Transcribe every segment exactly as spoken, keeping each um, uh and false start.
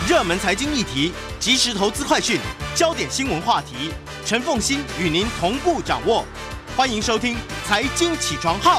热门财经议题、即时投资快讯、焦点新闻话题，陈凤馨与您同步掌握。欢迎收听《财经起床号》。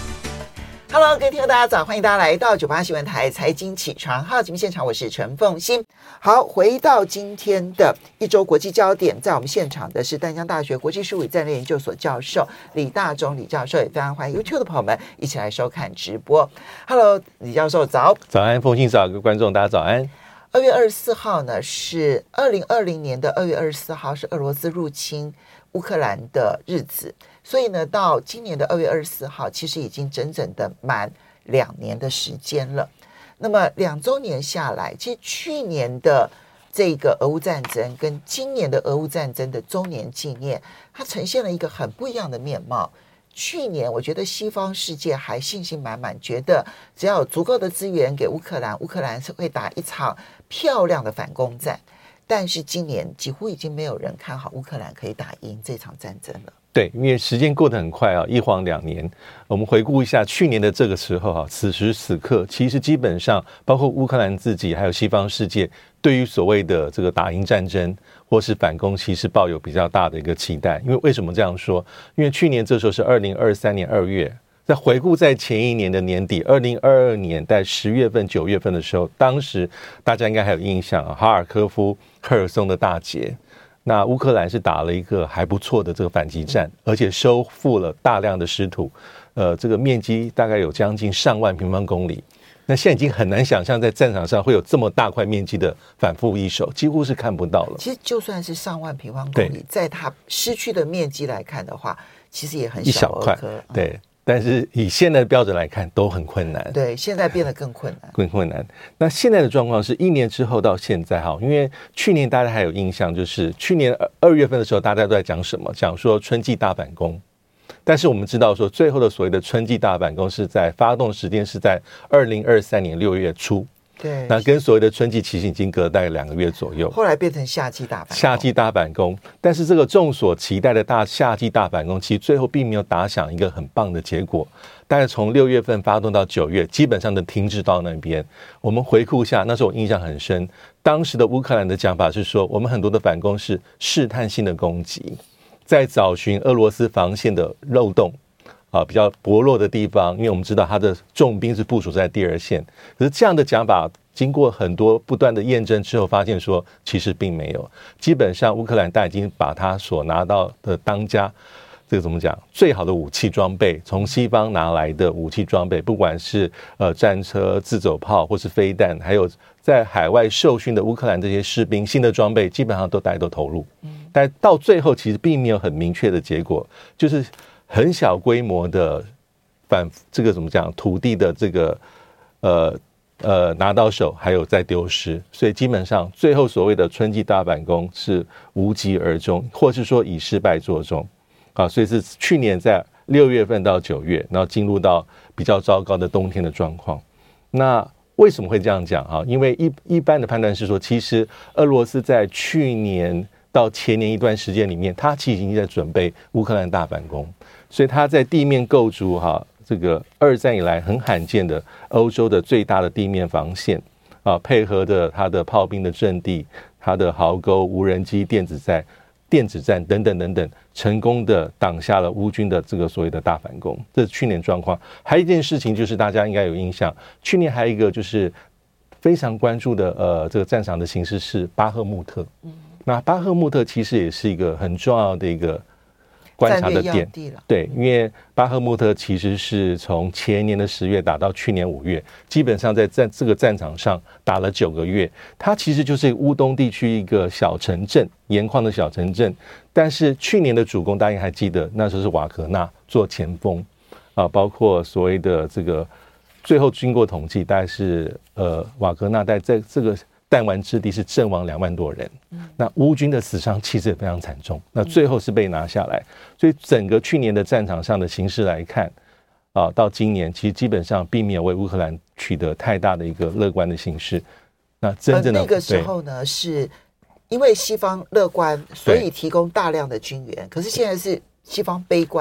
Hello， 各位听众大家早，欢迎大家来到九八新闻台财经起床号节目现场，我是陈凤馨。好，回到今天的一周国际焦点，在我们现场的是淡江大学国际事务与战略研究所教授李大中李教授，也非常欢迎 YouTube 的朋友们一起来收看直播。Hello， 李教授早。 早安，凤馨早，各位观众大家早安。 二月二十四号呢，是二零二零年的二月二十四号，是俄罗斯入侵乌克兰的日子。所以呢，到今年的二月二十四号，其实已经整整的满两年的时间了。那么两周年下来，其实去年的这个俄乌战争跟今年的俄乌战争的周年纪念，它呈现了一个很不一样的面貌。去年我觉得西方世界还信心满满，觉得只要有足够的资源给乌克兰，乌克兰是会打一场漂亮的反攻战。但是今年几乎已经没有人看好乌克兰可以打赢这场战争了。 对，因为时间过得很快啊，一晃两年。我们回顾一下去年的这个时候啊，此时此刻，其实基本上包括乌克兰自己，还有西方世界，对于所谓的这个打赢战争或是反攻，其实抱有比较大的一个期待。因为为什么这样说？因为去年这时候是二零二三年二月。在回顾在前一年的年底，二零二二年在十月份、九月份的时候，当时大家应该还有印象啊，哈尔科夫、赫尔松的大捷。那乌克兰是打了一个还不错的这个反击战，而且收复了大量的失土，呃，这个面积大概有将近上万平方公里。那现在已经很难想象在战场上会有这么大块面积的反复一手，几乎是看不到了。 其实就算是上万平方公里，在它失去的面积来看的话，其实也很小儿科。 一小块，对。嗯，但是以现在的标准来看都很困难。 对，现在变得更困难更困难。那现在的状况是一年之后到现在哈，因为去年大家还有印象，就是去年二月份的时候大家都在讲什么，讲说春季大反攻。但是我们知道说最后的所谓的春季大反攻是在发动时间是在二零二三年六月初。 对， 那跟所谓的春季其实已经隔了大概两个月左右， 后来变成夏季大反攻。 夏季大反攻，但是这个众所期待的大夏季大反攻，其实最后并没有打响一个很棒的结果。大概从六月份发动到九月，基本上的停滞到那边。我们回顾一下，那时候我印象很深，当时的乌克兰的讲法是说，我们很多的反攻是试探性的攻击，在找寻俄罗斯防线的漏洞。啊，比较薄弱的地方，因为我们知道它的重兵是部署在第二线，可是这样的讲法经过很多不断的验证之后，发现说其实并没有。基本上乌克兰大已经把他所拿到的当家这个怎么讲最好的武器装备，从西方拿来的武器装备，不管是呃战车、自走炮或是飞弹，还有在海外受训的乌克兰这些士兵，新的装备基本上都大家都投入，但到最后其实并没有很明确的结果，就是很小规模的反这个怎么讲土地的这个呃呃拿到手，还有再丢失，所以基本上最后所谓的春季大反攻是无疾而终，或是说以失败作终啊，所以是去年在六月份到九月，然后进入到比较糟糕的冬天的状况。那为什么会这样讲啊？因为一一般的判断是说，其实俄罗斯在去年到前年一段时间里面，他其实已经在准备乌克兰大反攻。所以他在地面构筑哈，这个二战以来很罕见的欧洲的最大的地面防线啊，配合着他的炮兵的阵地、他的壕沟、无人机、电子战、电子战等等等等，成功的挡下了乌军的这个所谓的大反攻。这是去年状况。还有一件事情就是大家应该有印象，去年还有一个就是非常关注的呃这个战场的形势是巴赫穆特。嗯，那巴赫穆特其实也是一个很重要的一个观察的点，对，因为巴赫穆特其实是从前年的十月打到去年五月，基本上在战这个战场上打了九个月。它其实就是乌东地区一个小城镇，盐矿的小城镇。但是去年的主攻，大家还记得，那时候是瓦格纳做前锋啊，包括所谓的这个，最后经过统计，大概是呃瓦格纳在在这个弹丸之地是阵亡两万多人，那乌军的死伤其实也非常惨重，那最后是被拿下来，所以整个去年的战场上的形势来看，啊，到今年其实基本上并没有为乌克兰取得太大的一个乐观的形势。那真正的、 呃、那个时候呢，是因为西方乐观，所以提供大量的军援，可是现在是西方悲观。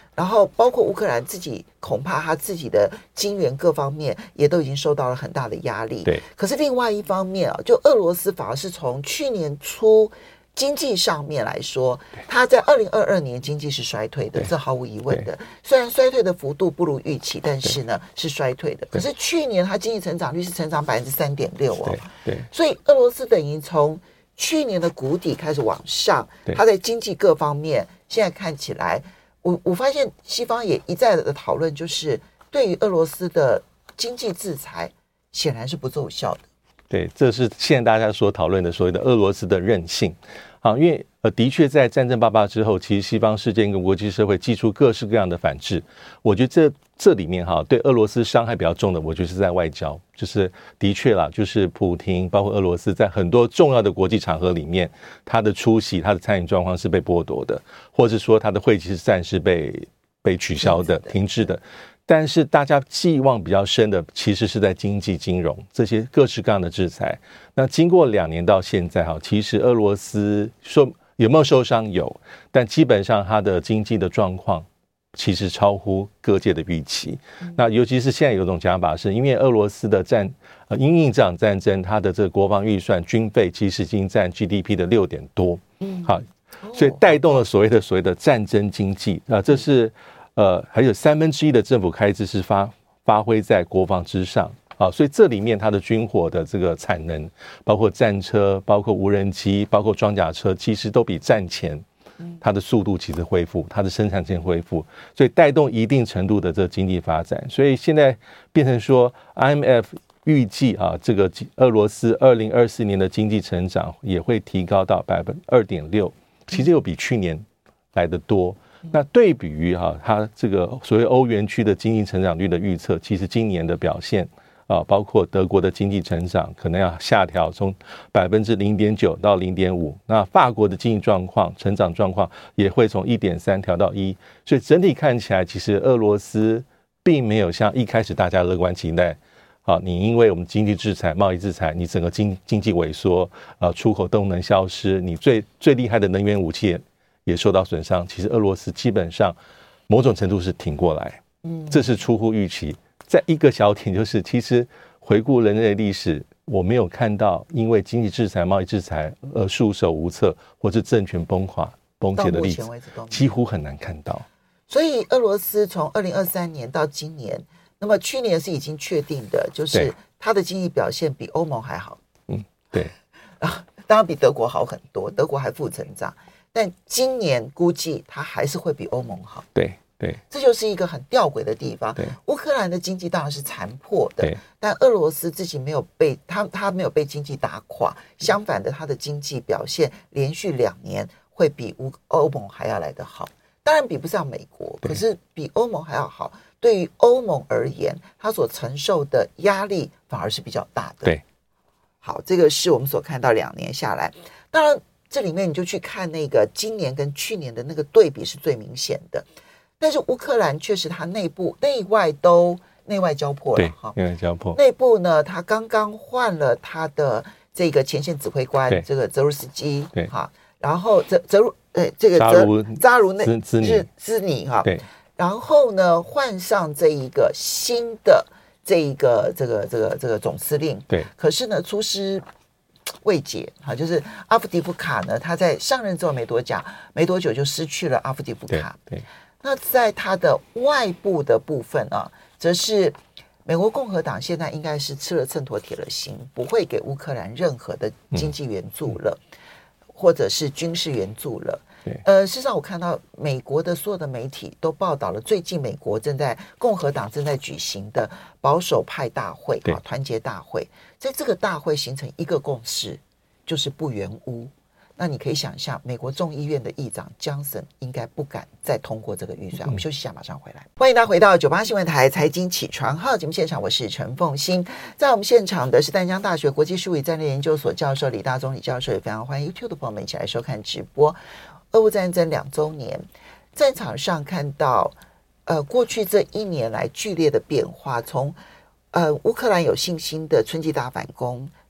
然后包括乌克兰自己，恐怕他自己的金援各方面也都已经受到了很大的压力。 对。 可是另外一方面啊，就俄罗斯反而是从去年初经济上面来说，它在二零二二年经济是衰退的，这毫无疑问的。虽然衰退的幅度不如预期，但是呢是衰退的。可是去年它经济成长率是成长百分之三点六哦。 对。 所以俄罗斯等于从去年的谷底开始往上，它在经济各方面现在看起来。我我发现西方也一再的讨论，就是对于俄罗斯的经济制裁显然是不奏效的。 对，这是现在大家所讨论的所谓的俄罗斯的韧性啊，因为呃，的确在战争爆发之后，其实西方世界跟国际社会祭出各式各样的反制。我觉得这这里面哈，对俄罗斯伤害比较重的，我觉得是在外交，就是的确啦，就是普丁包括俄罗斯在很多重要的国际场合里面，他的出席、他的参与状况是被剥夺的，或是说他的会期是暂时被被取消的、停滞的。但是大家寄望比较深的，其实是在经济、金融这些各式各样的制裁。那经过两年到现在哈，其实俄罗斯说有没有受伤？有，但基本上它的经济的状况其实超乎各界的预期。嗯、那尤其是现在有种讲法是，因为俄罗斯的战呃因应这场战争，它的这个国防预算军费其实已经占 G D P 的六点多，嗯，好，所以带动了所谓的所谓的战争经济啊、呃，这是。呃，还有三分之一的政府开支是发发挥在国防之上啊，所以这里面它的军火的这个产能，包括战车、包括无人机、包括装甲车，其实都比战前它的速度其实恢复，它的生产线恢复，所以带动一定程度的这个经济发展。所以现在变成说 ，I M F 预计啊，这个俄罗斯二零二四年的经济成长也会提高到百分之二点六，其实又比去年来得多。那对比于哈、啊，它这个所谓欧元区的经济成长率的预测，其实今年的表现啊，包括德国的经济成长可能要下调，从百分之零点九到零点五。那法国的经济状况、成长状况也会从一点三调到一。所以整体看起来，其实俄罗斯并没有像一开始大家乐观期待。啊，你因为我们经济制裁、贸易制裁，你整个经经济萎缩，啊，出口动能消失，你最最厉害的能源武器也。也受到损伤，其实俄罗斯基本上某种程度是挺过来，嗯，这是出乎预期。在一个小点就是，其实回顾人类历史，我没有看到因为经济制裁、贸易制裁而束手无策或是政权崩垮、崩解的例子，几乎很难看到。 所以俄罗斯从二零二三年到今年，那么去年是已经确定的，就是它的经济表现比欧盟还好， 嗯，对， 啊，当然比德国好很多，德国还负成长。但今年估计它还是会比欧盟好， 对对， 这就是一个很吊诡的地方。乌克兰的经济当然是残破的，但俄罗斯自己没有被他他没有被经济打垮，相反的，他的经济表现连续两年会比乌欧盟还要来得好。当然比不上美国，可是比欧盟还要好。对于欧盟而言，它所承受的压力反而是比较大的。 对， 好，这个是我们所看到两年下来，当然。这里面你就去看那个今年跟去年的那个对比是最明显的，但是乌克兰确实它内部内外都内外交迫了哈， 内外交迫。 内部呢，他刚刚换了他的这个前线指挥官，这个泽鲁斯基， 对哈，然后泽泽鲁呃这个泽扎卢内兹尼兹尼哈， 对， 然后呢换上这一个新的这一个这个这个这个总司令， 对， 可是呢出师未捷哈，就是阿夫迪夫卡呢，他在上任之后没多久，没多久就失去了阿夫迪夫卡。 对，对那在他的外部的部分啊，则是美国共和党现在应该是吃了秤砣铁了心，不会给乌克兰任何的经济援助了，嗯、或者是军事援助了。呃，事实上我看到美国的所有的媒体都报道了，最近美国正在共和党正在举行的保守派大会啊，团结大会，在这个大会形成一个共识，就是不援乌。那你可以想象，美国众议院的议长江森应该不敢再通过这个预算。我们休息一下，马上回来。欢迎大家回到九八新闻台财经起床号节目现场，我是陈凤馨。在我们现场的是淡江大学国际事务与战略研究所教授李大宗李教授，也非常欢迎 YouTube 的朋友们一起来收看直播。俄乌战争两周年，战场上看到，呃，过去这一年来剧烈的变化，从呃乌克兰有信心的春季大反攻，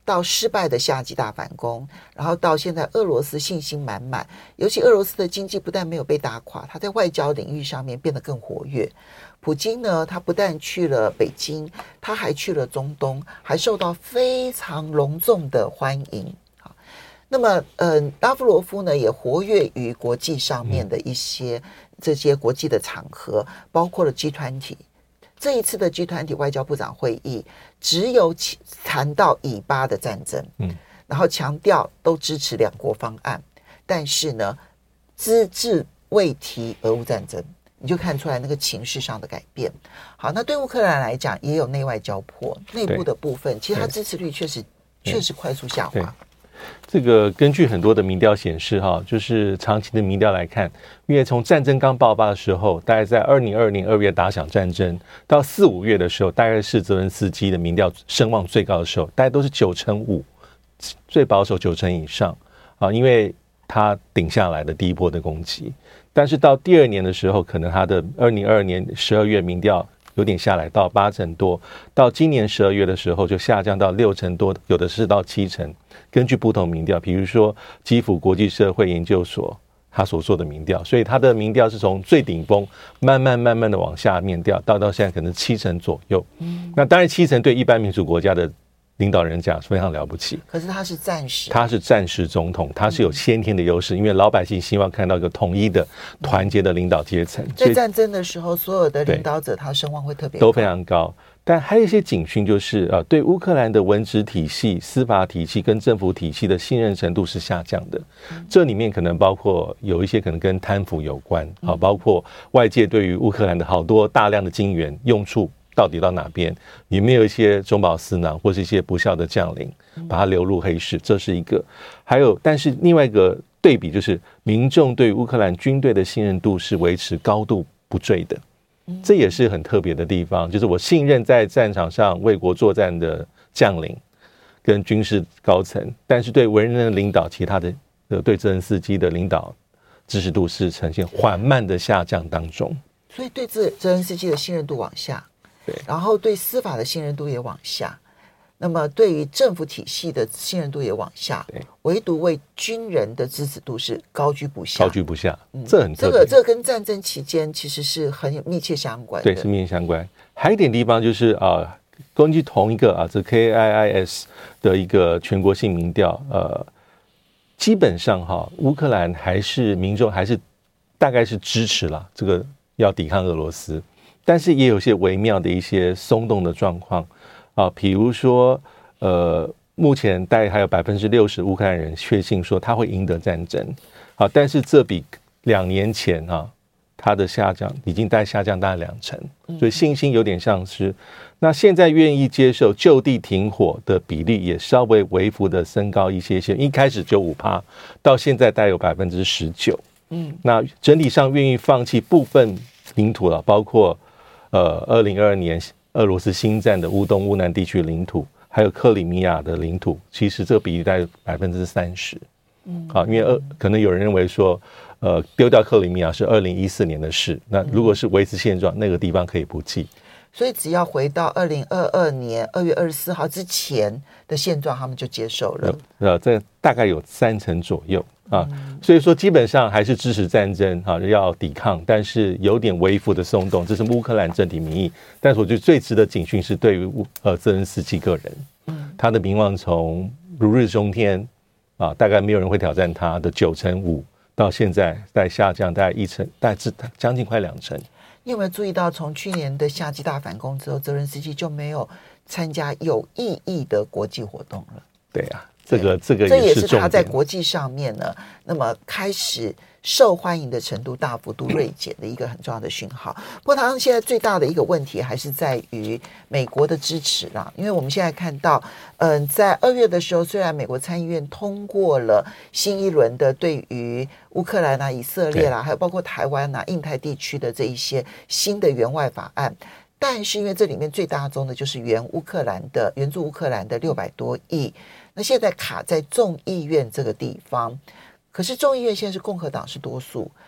到失败的夏季大反攻，然后到现在俄罗斯信心满满，尤其俄罗斯的经济不但没有被打垮，它在外交领域上面变得更活跃。普京呢，他不但去了北京，他还去了中东，还受到非常隆重的欢迎。好，那么，嗯，拉夫罗夫呢也活跃于国际上面的一些这些国际的场合，包括了 G 二十。这一次的 G 二十 外交部长会议，只有谈到以巴的战争，嗯，然后强调都支持两国方案，但是呢，只字未提俄乌战争。你就看出来那个情势上的改变。好，那对乌克兰来讲也有内外交迫，内部的部分其实它支持率确实确实快速下滑。 这个根据很多的民调显示哈，就是长期的民调来看，因为从战争刚爆发的时候，大概在二零二二年二月打响战争，到四五月的时候，大概是泽连斯基的民调声望最高的时候，大概都是九成五，最保守九成以上啊，因为他顶下来的第一波的攻击。但是到第二年的时候，可能他的二零二二年十二月民调有点下来到八成多，到今年十二月的时候就下降到六成多，有的是到七成。根据不同民调，比如说基辅国际社会研究所他所做的民调，所以他的民调是从最顶峰慢慢慢慢的往下面掉，到到现在可能七成左右。嗯，那当然七成对一般民主国家的领导人讲非常了不起， 可是他是暂时， 他是暂时总统，他是有先天的优势，因为老百姓希望看到一个统一的、团结的领导阶层。 在战争的时候，所有的领导者他声望会特别高， 都非常高。但还有一些警讯，就是呃，对乌克兰的文职体系、司法体系跟政府体系的信任程度是下降的。嗯、这里面可能包括有一些可能跟贪腐有关，啊、嗯，包括外界对于乌克兰的好多大量的金元用处到底到哪边，有没有一些中饱私囊或是一些不孝的将领把它流入黑市，这是一个。还有，但是另外一个对比就是，民众对乌克兰军队的信任度是维持高度不坠的。这也是很特别的地方，就是我信任在战场上为国作战的将领跟军事高层，但是对文人的领导，其他的对泽连斯基的领导支持度是呈现缓慢的下降当中。 所以对泽泽连斯基的信任度往下， 对， 然后对司法的信任度也往下，那么对于政府体系的信任度也往下， 对， 唯独为军人的支持度是高居不下， 高居不下，嗯、这很特别。 这个这个跟战争期间其实是很有密切相关的， 对，是密切相关。还有一点地方就是啊、呃，根据同一个啊，这 K I I S 的一个全国性民调，呃，基本上哈，乌克兰还是民众还是大概是支持了这个要抵抗俄罗斯，但是也有些微妙的一些松动的状况。啊，比如说，呃，目前大概还有百分之六十乌克兰人确信说他会赢得战争，好，但是这比两年前啊，它的下降已经大概下降大概两成，所以信心有点丧失。那现在愿意接受就地停火的比例也稍微微幅的升高一些些，一开始就 百分之五， 到现在大概有百分之十九。嗯，那整体上愿意放弃部分领土了，包括呃二零二二年。俄罗斯新占的乌东乌南地区领土，还有克里米亚的领土，其实这个比例大概百分之三十。嗯，好，因为呃，可能有人认为说，呃，丢掉克里米亚是二零一四年的事，那如果是维持现状，那个地方可以不计。 所以只要回到二零二二年二月二十四号之前的现状，他们就接受了。 呃，这大概有三成左右啊，嗯、所以说基本上还是支持战争啊，要抵抗，但是有点微幅的松动，这是乌克兰整体民意。但是我觉得最值得警讯是对于呃泽连斯基个人，嗯，他的民望从如日中天啊，大概没有人会挑战他的九成五，到现在在下降，大概一成，大概将近快两成。 你有没有注意到，从去年的夏季大反攻之后，泽连斯基就没有参加有意义的国际活动了？ 对啊，这个这个这也是也是他在国际上面呢，那么开始受欢迎的程度大幅度锐减的一个很重要的讯号。不过，他现在最大的一个问题还是在于美国的支持啦，因为我们现在看到，嗯、呃，在二月的时候，虽然美国参议院通过了新一轮的对于乌克兰啊、以色列啦，还有包括台湾啊、印太地区的这一些新的援外法案，但是因为这里面最大宗的就是援乌克兰的援助乌克兰的六百多亿，那现在卡在众议院这个地方。可是众议院现在是共和党是多数，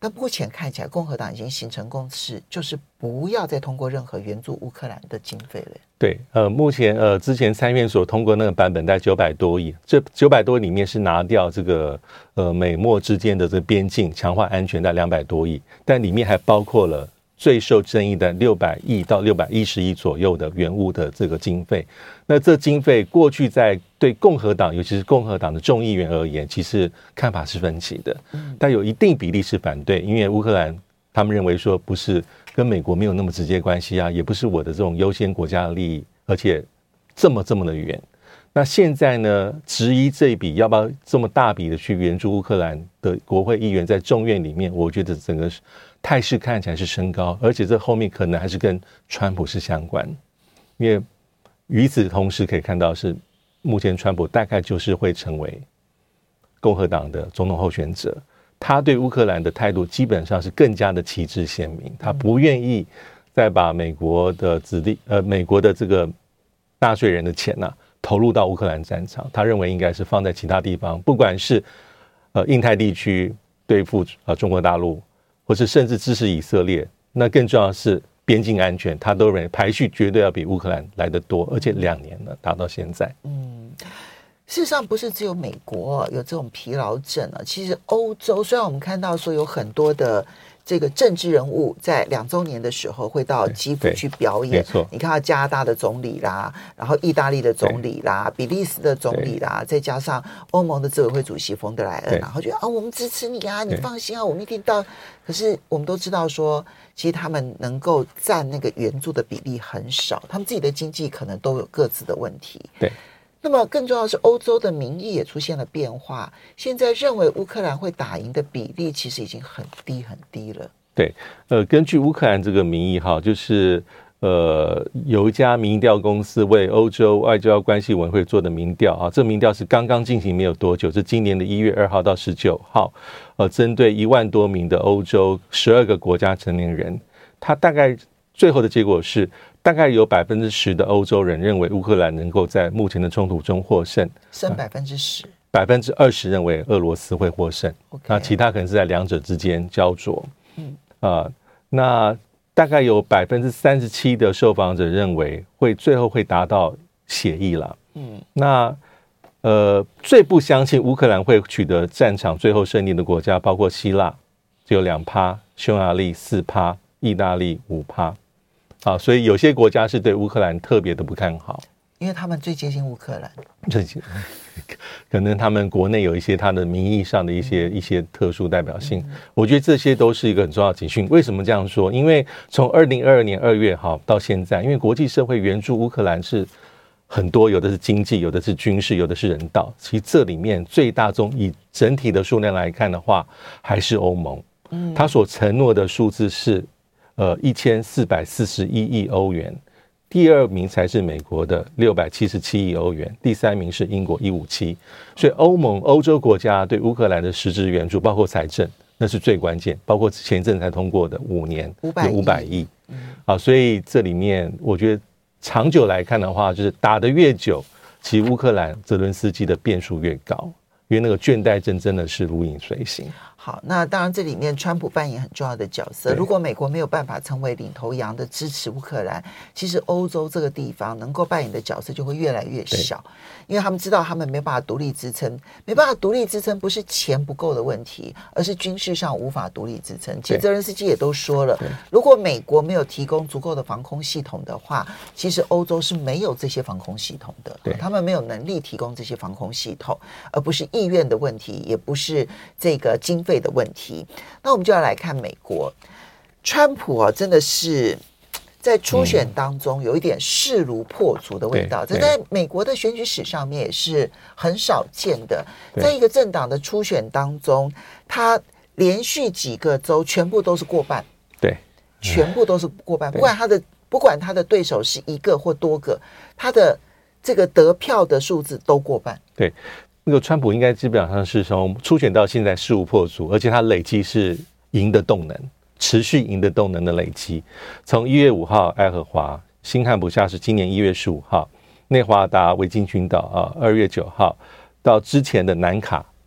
但目前看起来，共和党已经形成共识，就是不要再通过任何援助乌克兰的经费了。 对，呃，目前呃，之前参院所通过那个版本在九百多亿，这九百多亿里面是拿掉这个呃美墨之间的这个边境强化安全在两百多亿，但里面还包括了最受争议的六百亿到六百一十亿左右的援乌的这个经费。那这经费过去在对共和党，尤其是共和党的众议员而言，其实看法是分歧的，但有一定比例是反对，因为乌克兰他们认为说不是跟美国没有那么直接关系啊，也不是我的这种优先国家的利益，而且这么这么的远。那现在呢，质疑这一笔要不要这么大笔的去援助乌克兰的国会议员在众院里面，我觉得整个态势看起来是升高，而且这后面可能还是跟川普是相关，因为与此同时可以看到是目前川普大概就是会成为共和党的总统候选者，他对乌克兰的态度基本上是更加的旗帜鲜明，他不愿意再把美国的子弟呃美国的这个纳税人的钱呐、啊、投入到乌克兰战场，他认为应该是放在其他地方，不管是呃印太地区对付呃中国大陆，或是甚至支持以色列，那更重要的是边境安全，他都认为排序绝对要比乌克兰来得多，而且两年了达到现在。 嗯，事实上不是只有美国有这种疲劳症啊，其实欧洲虽然我们看到说有很多的这个政治人物在两周年的时候会到基辅去表演，你看到加拿大的总理啦，然后意大利的总理啦，比利时的总理啦，再加上欧盟的执委会主席冯德莱恩，然后觉得啊，我们支持你啊，你放心啊，我们一定到。可是我们都知道说，其实他们能够占那个援助的比例很少，他们自己的经济可能都有各自的问题。 对。 那么更重要的是，欧洲的民意也出现了变化。现在认为乌克兰会打赢的比例其实已经很低很低了。 对，呃，根据乌克兰这个民意哈，就是呃有一家民调公司为欧洲外交关系委员会做的民调啊，这民调是刚刚进行没有多久，是今年的一月二号到十九号，呃，针对一万多名的欧洲十二个国家成年人，他大概最后的结果是。大概有百分之十的欧洲人认为乌克兰能够在目前的冲突中获胜， 剩百分之十， 百分之二十认为俄罗斯会获胜， okay. 那其他可能是在两者之间焦灼。嗯啊、呃，那大概有百分之三十七的受访者认为会最后会达到协议了。嗯，那呃最不相信乌克兰会取得战场最后胜利的国家包括希腊，只有两趴，匈牙利四趴，意大利五趴。啊，所以有些国家是对乌克兰特别的不看好， 因为他们最接近乌克兰， 可能他们国内有一些他的名义上的一些、嗯、一些特殊代表性、嗯，我觉得这些都是一个很重要的警讯。为什么这样说？因为从二零二二年二月哈到现在，因为国际社会援助乌克兰是很多，有的是经济，有的是军事，有的是人道。其实这里面最大宗以整体的数量来看的话，还是欧盟，嗯，他所承诺的数字是。呃，一千四百四十一亿欧元，第二名才是美国的六百七十七亿欧元，第三名是英国一五七。所以欧盟、欧洲国家对乌克兰的实质援助，包括财政，那是最关键。包括前一阵才通过的五年有五百亿，啊，所以这里面我觉得长久来看的话，就是打得越久，其实乌克兰泽伦斯基的变数越高，因为那个倦怠症真的是如影随形。 好，那当然这里面川普扮演很重要的角色。如果美国没有办法成为领头羊的支持乌克兰，其实欧洲这个地方能够扮演的角色就会越来越小，因为他们知道他们没办法独立支撑，没办法独立支撑不是钱不够的问题，而是军事上无法独立支撑。其实泽连斯基也都说了，如果美国没有提供足够的防空系统的话，其实欧洲是没有这些防空系统的，他们没有能力提供这些防空系统，而不是意愿的问题，也不是这个经费的问题。那我们就要来看美国，川普啊，真的是在初选当中有一点势如破竹的味道，这在美国的选举史上面也是很少见的。在一个政党的初选当中，他连续几个州全部都是过半， 对， 全部都是过半，不管他的不管他的对手是一个或多个，他的这个得票的数字都过半。 对。那个川普应该基本上是从初选到现在势如破竹，而且他累积是赢的动能，持续赢的动能的累积。从一月五号爱荷华，新罕布夏是今年一月十五号，内华达维京群岛啊二月九号，到之前的南卡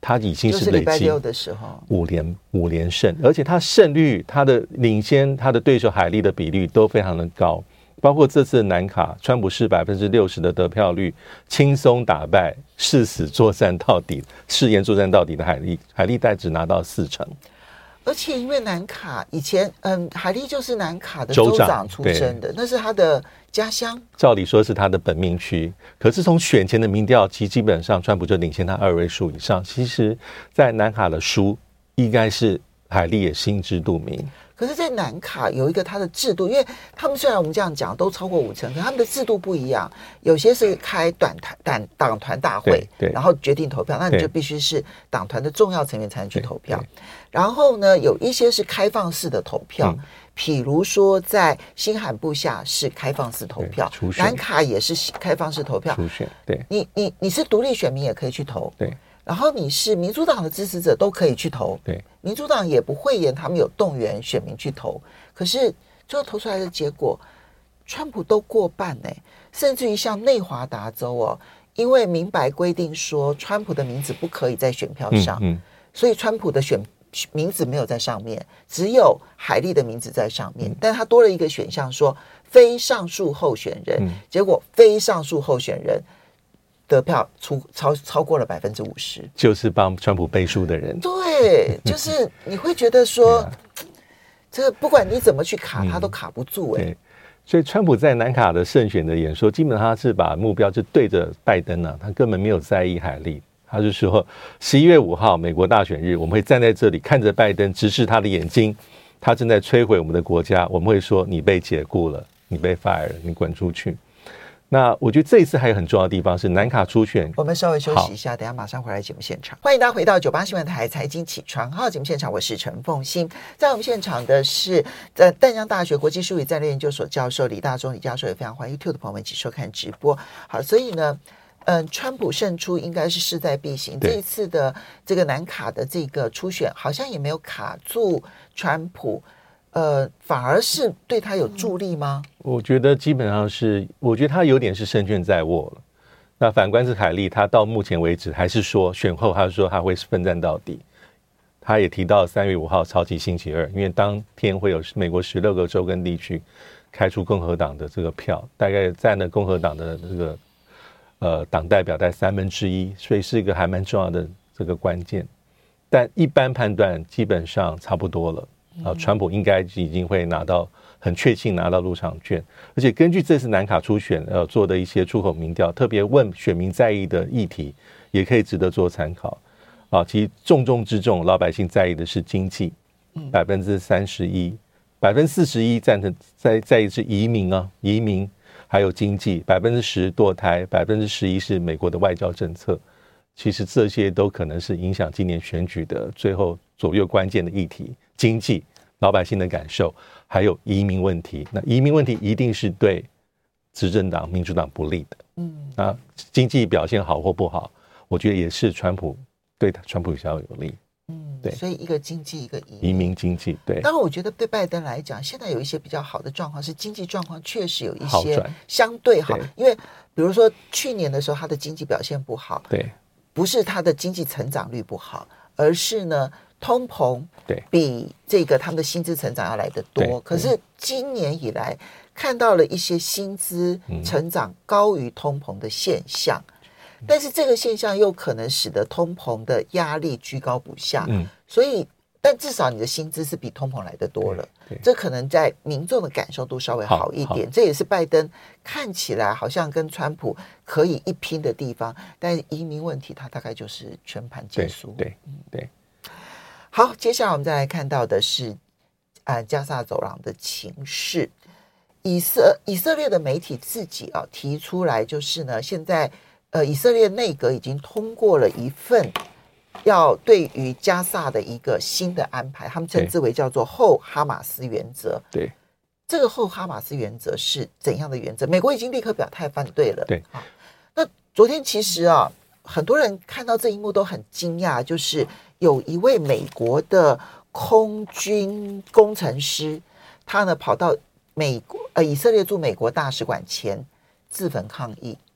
他已经就是是累积礼拜六的时候五连五连胜，而且他胜率，他的领先他的对手海利的比率都非常的高，包括这次的南卡，川普是百分之六十的得票率，轻松打败誓死作战到底、誓言作战到底的海利，海利代只拿到四成。 而且因为南卡以前，嗯，海利就是南卡的州长出身的，那是他的家乡。 照理说是他的本命区，可是从选前的民调，其实基本上川普就领先他二位数以上。其实，在南卡的输，应该是海利也心知肚明。 可是，在南卡有一个他的制度，因为他们虽然我们这样讲都超过五成，可他们的制度不一样。有些是开短团党党团大会，然后决定投票，那你就必须是党团的重要成员才能去投票。然后呢，有一些是开放式的投票，嗯、譬如说在新罕布夏是开放式投票，南卡也是开放式投票。 初选，对， 你你你是独立选民也可以去投， 对。 然后你是民主党的支持者都可以去投， 对， 民主党也不讳言他们有动员选民去投，可是最后投出来的结果，川普都过半呢，甚至于像内华达州哦，因为明白规定说川普的名字不可以在选票上，嗯嗯、所以川普的选名字没有在上面，只有海利的名字在上面，嗯、但他多了一个选项说非上述候选人，嗯、结果非上述候选人得票出超超过了百分之五十， 就是帮川普背书的人。 对，就是你会觉得说，啊、这个不管你怎么去卡，他都卡不住哎、欸嗯。所以川普在南卡的胜选的演说，基本上他是把目标就对着拜登啊，他根本没有在意海利。他就说，十一月五号美国大选日，我们会站在这里看着拜登直视他的眼睛，他正在摧毁我们的国家，我们会说你被解雇了，你被 fire 了，你滚出去。那我觉得这一次还有很重要的地方是南卡初选。 我们稍微休息一下，等一下马上回来节目现场。欢迎大家回到九八新闻台财经起床号节目现场，我是陈凤馨。在我们现场的是在淡江大学国际术语战略研究所教授李大中李教授，也非常欢迎 YouTube 的朋友们一起收看直播。好，所以呢嗯，川普胜出应该是势在必行。这一次的这个南卡的这个初选好像也没有卡住川普，呃，反而是对他有助力吗？ 我觉得基本上是，我觉得他有点是胜券在握了。那反观是凯利，他到目前为止还是说选后，他说他会奋战到底。他也提到三月五号超级星期二，因为当天会有美国十六个州跟地区开出共和党的这个票，大概占了共和党的这个呃党代表在三分之一，所以是一个还蛮重要的这个关键。但一般判断基本上差不多了。啊，川普应该已经会拿到很确信拿到入场券，而且根据这次南卡初选呃做的一些出口民调，特别问选民在意的议题，也可以值得做参考。啊，其实重中之重，老百姓在意的是经济，百分之三十一，百分之四十一赞成在在意是移民啊，移民还有经济，百分之十堕胎，百分之十一是美国的外交政策。其实这些都可能是影响今年选举的最后左右关键的议题。经济、老百姓的感受，还有移民问题。那移民问题一定是对执政党、民主党不利的。嗯，那经济表现好或不好，我觉得也是川普对川普比较有利。 嗯，对。所以一个经济，一个移民。 移民经济，对。 当然，我觉得对拜登来讲，现在有一些比较好的状况是经济状况确实有一些相对好，因为比如说去年的时候，他的经济表现不好， 对， 不是他的经济成长率不好，而是呢。通膨比这个他们的薪资成长要来得多，可是今年以来看到了一些薪资成长高于通膨的现象，嗯、但是这个现象又可能使得通膨的压力居高不下，嗯、所以但至少你的薪资是比通膨来得多了，这可能在民众的感受度稍微好一点，这也是拜登看起来好像跟川普可以一拼的地方，但是移民问题他大概就是全盘皆输， 对对。对好，接下来我们再来看到的是，呃，加萨走廊的情势。以色以色列的媒体自己啊提出来，就是呢，现在呃，以色列内阁已经通过了一份要对于加萨的一个新的安排，他们称之为叫做后哈马斯原则。 对， 这个后哈马斯原则是怎样的原则？美国已经立刻表态反对了。 对， 啊，那昨天其实啊，很多人看到这一幕都很惊讶，就是有一位美国的空军工程师，他呢跑到美国呃以色列驻美国大使馆前自焚抗议。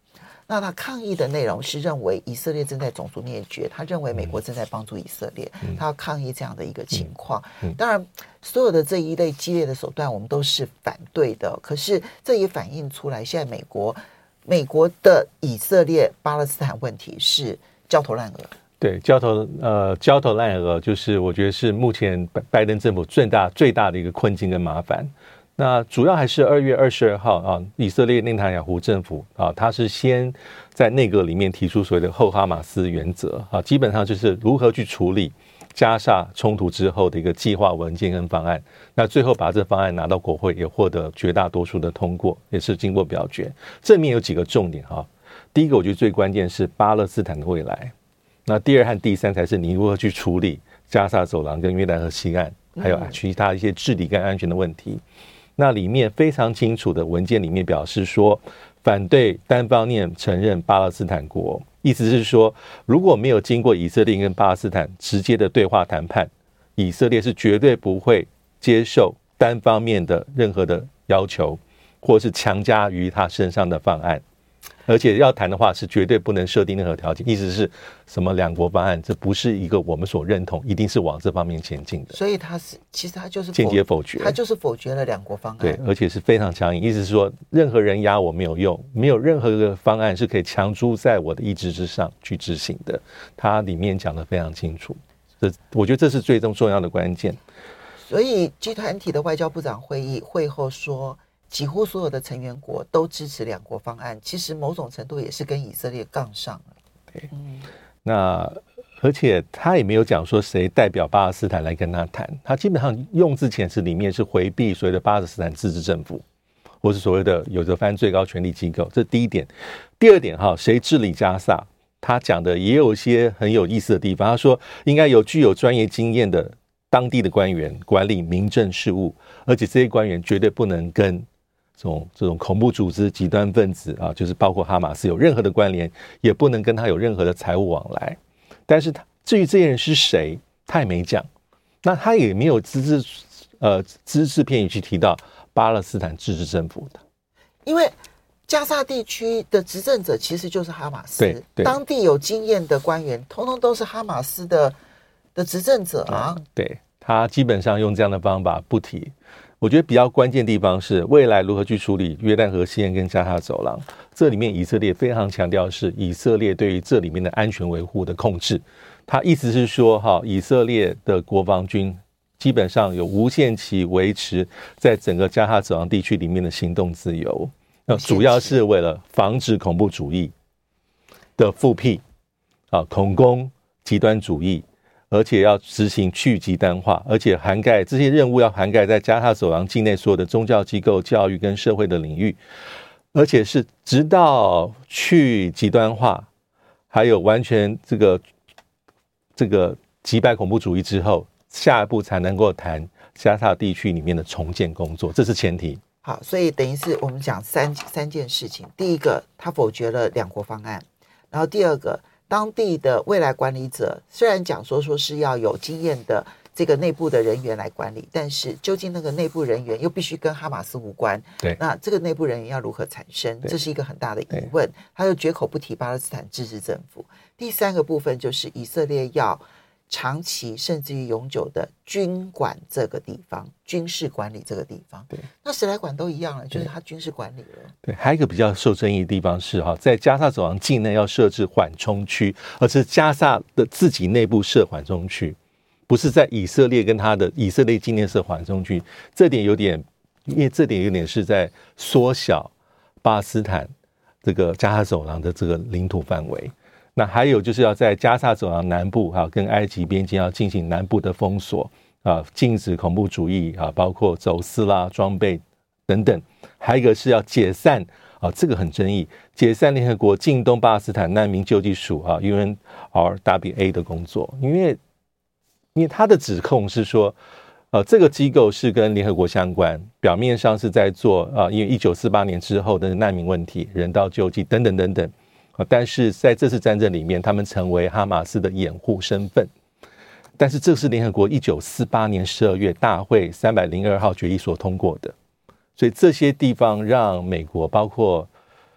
那他抗议的内容是认为以色列正在种族灭绝，他认为美国正在帮助以色列，嗯、他要抗议这样的一个情况。嗯嗯、当然，所有的这一类激烈的手段，我们都是反对的。可是这也反映出来，现在美国美国的以色列巴勒斯坦问题是焦头烂额。 对，焦头呃焦头烂额，就是我觉得是目前拜登政府最大最大的一个困境跟麻烦。那主要还是二月二十二号啊，以色列内塔尼亚胡政府啊，他是先在内阁里面提出所谓的后哈马斯原则啊，基本上就是如何去处理加沙冲突之后的一个计划文件跟方案。那最后把这方案拿到国会，也获得绝大多数的通过，也是经过表决。这里面有几个重点哈，第一个我觉得最关键是巴勒斯坦的未来。那第二和第三才是你如何去处理加沙走廊跟约旦河西岸，还有其他一些治理跟安全的问题。那里面非常清楚的文件里面表示说，反对单方面承认巴勒斯坦国，意思是说，如果没有经过以色列跟巴勒斯坦直接的对话谈判，以色列是绝对不会接受单方面的任何的要求，或是强加于他身上的方案。而且要谈的话是绝对不能设定任何条件，意思是什么两国方案，这不是一个我们所认同，一定是往这方面前进的。 所以他是其实他就是间接否决， 他就是否决了两国方案。 对，而且是非常强硬，意思是说任何人压我没有用，没有任何一个方案是可以强租在我的意志之上去执行的。它里面讲得非常清楚，这我觉得这是最重要的关键。 所以集团体的外交部长会议会后说，几乎所有的成员国都支持两国方案，其实某种程度也是跟以色列杠上了。 对，嗯、那而且他也没有讲说谁代表巴勒斯坦来跟他谈，他基本上用字遣词里面是回避所谓的巴勒斯坦自治政府，或是所谓的有着翻最高权力机构，这是第一点。第二点哈，谁治理加萨？他讲的也有一些很有意思的地方，他说应该有具有专业经验的当地的官员管理民政事务，而且这些官员绝对不能跟这种这种恐怖组织、极端分子啊，就是包括哈马斯有任何的关联，也不能跟他有任何的财务往来。但是他至于这些人是谁，他也没讲。那他也没有只字呃只字片语去提到巴勒斯坦自治政府的， 因为加沙地区的执政者其实就是哈马斯， 对对， 当地有经验的官员，通通都是哈马斯的的执政者啊。 嗯、对，他基本上用这样的方法不提。我觉得比较关键的地方是未来如何去处理约旦河西岸跟加沙走廊，这里面以色列非常强调是以色列对于这里面的安全维护的控制。他意思是说，哈，以色列的国防军基本上有无限期维持在整个加沙走廊地区里面的行动自由，那主要是为了防止恐怖主义的复辟啊，恐攻极端主义。而且要执行去极端化，而且涵盖这些任务要涵盖在加沙走廊境内所有的宗教机构、教育跟社会的领域，而且是直到去极端化，还有完全这个这个击败恐怖主义之后，下一步才能够谈加沙地区里面的重建工作，这是前提。 好，所以等于是我们讲三三件事情：第一个，他否决了两国方案；然后第二个，当地的未来管理者虽然讲说说是要有经验的这个内部的人员来管理，但是究竟那个内部人员又必须跟哈马斯无关， 对， 那这个内部人员要如何产生，这是一个很大的疑问。他又绝口不提巴勒斯坦自治政府。第三个部分就是以色列要长期甚至于永久的军管这个地方，军事管理这个地方。对，那谁来管都一样了，就是他军事管理了。 对，还有一个比较受争议的地方是哈，在加沙走廊境内要设置缓冲区，而是加沙的自己内部设缓冲区，不是在以色列跟他的以色列境内设缓冲区。这点有点，因为这点有点是在缩小巴勒斯坦这个加沙走廊的这个领土范围。那还有就是要在加沙走廊南部哈，跟埃及边境要进行南部的封锁啊，禁止恐怖主义啊，包括走私啦、装备等等。还有一个是要解散啊，这个很争议，解散联合国近东巴勒斯坦难民救济署啊 U N R W A 的工作，因为因为他的指控是说，呃，这个机构是跟联合国相关，表面上是在做啊，因为一九四八年之后的难民问题、人道救济等等等等。但是在这次战争里面，他们成为哈马斯的掩护身份。但是这是联合国一九四八年十二月大会三百零二号决议所通过的，所以这些地方让美国包括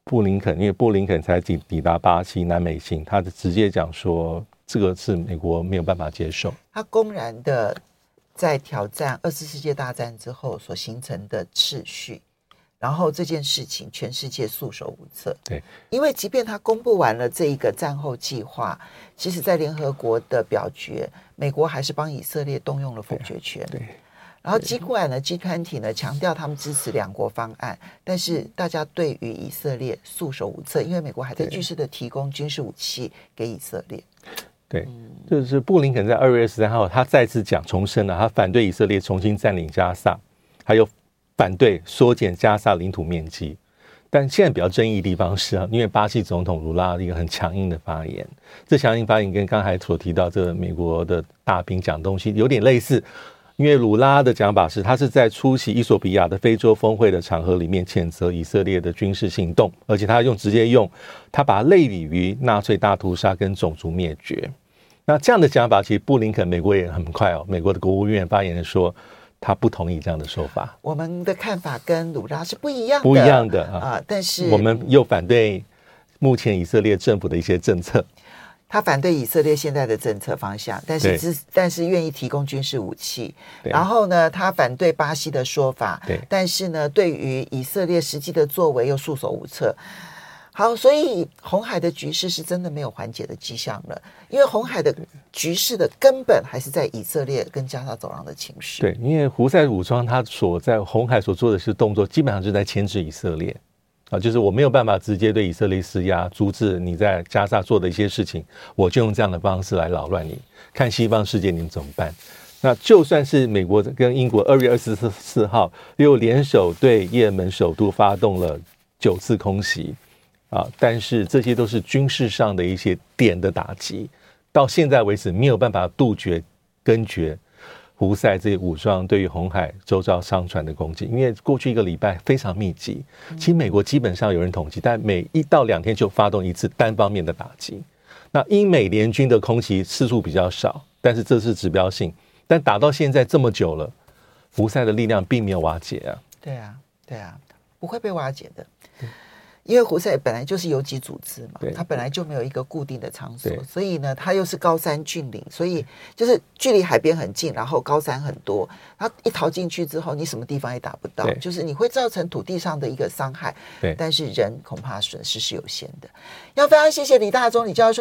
布林肯，因为布林肯才抵抵达巴西南美行，他直接讲说这个是美国没有办法接受。 他公然的在挑战二次世界大战之后所形成的秩序，然后这件事情全世界束手无策。 对，因为即便他公布完了这一个战后计划，其实在联合国的表决，美国还是帮以色列动用了否决权。 对。 然后尽管呢 G 二十 呢强调他们支持两国方案，但是大家对于以色列束手无策，因为美国还在继续的提供军事武器给以色列。 对，就是布林肯在二月二十三号他再次讲重申了，他反对以色列重新占领加萨，还有反对缩减加萨领土面积。但现在比较争议的地方是啊，因为巴西总统卢拉的一个很强硬的发言，这强硬发言跟刚才所提到这个美国的大兵讲东西有点类似。因为鲁拉的讲法是，他是在出席伊索比亚的非洲峰会的场合里面谴责以色列的军事行动，而且他用直接用他把它类比于纳粹大屠杀跟种族灭绝。那这样的讲法，其实布林肯美国也很快哦，美国的国务院发言人说他不同意这样的说法。 我们的看法跟鲁拉是不一样的， 不一样的 啊, 啊，但是我们又反对目前以色列政府的一些政策。 他反对以色列现在的政策方向，但是只但是愿意提供军事武器。然后呢，他反对巴西的说法，但是呢，对于以色列实际的作为又束手无策。好，所以红海的局势是真的没有缓解的迹象了，因为红海的局势的根本还是在以色列跟加沙走廊的情势。 对，因为胡塞武装他所在红海所做的是动作，基本上是在牵制以色列。啊，就是我没有办法直接对以色列施压，阻止你在加沙做的一些事情，我就用这样的方式来扰乱你，看西方世界你们怎么办。那就算是美国跟英国二月二十四号又联手对也门首都发动了九次空袭啊，但是这些都是军事上的一些点的打击，到现在为止没有办法杜绝根绝胡塞这些武装对于红海周遭商船的攻击，因为过去一个礼拜非常密集，其实美国基本上有人统计，但每一到两天就发动一次单方面的打击。那英美联军的空袭次数比较少，但是这是指标性，但打到现在这么久了，胡塞的力量并没有瓦解啊。 对啊，对啊，不会被瓦解的。因为胡塞本来就是游击组织嘛，它本来就没有一个固定的场所，所以呢，它又是高山峻岭，所以就是距离海边很近，然后高山很多，它一逃进去之后，你什么地方也打不到，就是你会造成土地上的一个伤害，但是人恐怕损失是有限的。要非常谢谢李大中李教授。